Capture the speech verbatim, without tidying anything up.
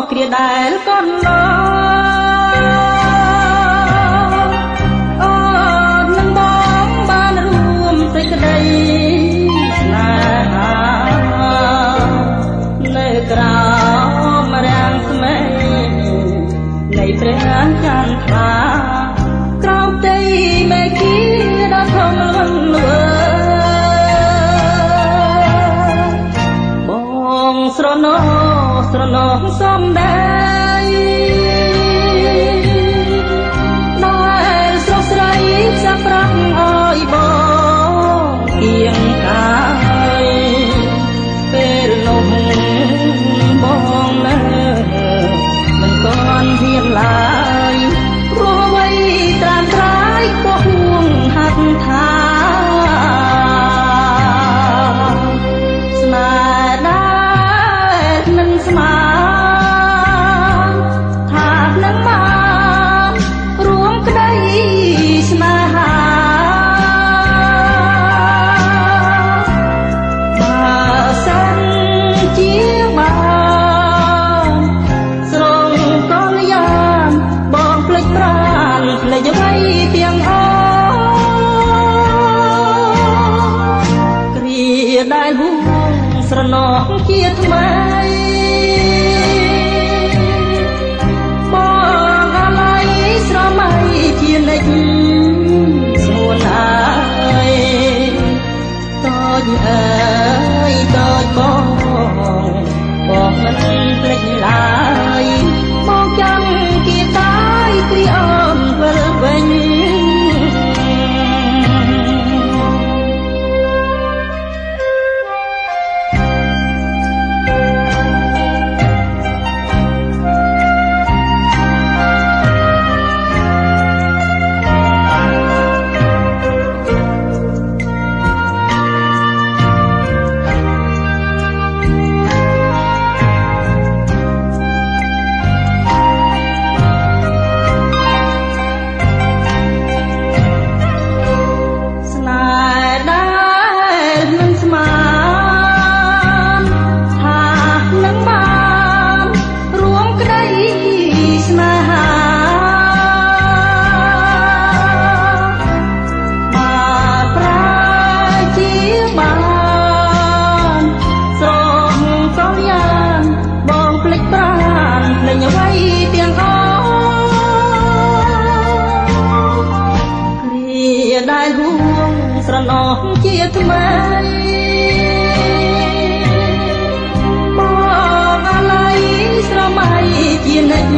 គ្រាដែលកូនឡអូននឹងបងបានរួមសេចក្តីស្នេហានៅក្រោមរាំងស្មេនៃព្រះចន្ទថ្លាក្រោមផ្ទៃមេឃដ៏ធំលន់វើបងស្រណោស្រណោសំដែងដែលស្រស់ស្រីចាប់ប្រាក់ឲ្យបងគៀងកាយពេលនោះបងនៅមិនទាន់ហ៊ានឡើយព្រោះអ្វីត្រាំត្រាយពោះហួងហាត់ថាស្នេហ៍ដែលមិនស្មានថានឹងបានរួមក្តីស្នេហាបើសិនជាបានស្រងកលយានបងភ្លេចប្រាណភ្លេចអ្វីទាំងអស់គ្រាដែលហួងស្រណោះជាថ្មីបងអាឡ័យស្រមៃជានិច្ចស្ងួនអើយតូចអើយតូចបងបងមិនភ្លេចឡើយបងចាំគៀតាយគ្រាអូនវិលវិញដែលហួងស្រណោះជាថ្មីបងអាឡ័យស្រមៃជានិច្ច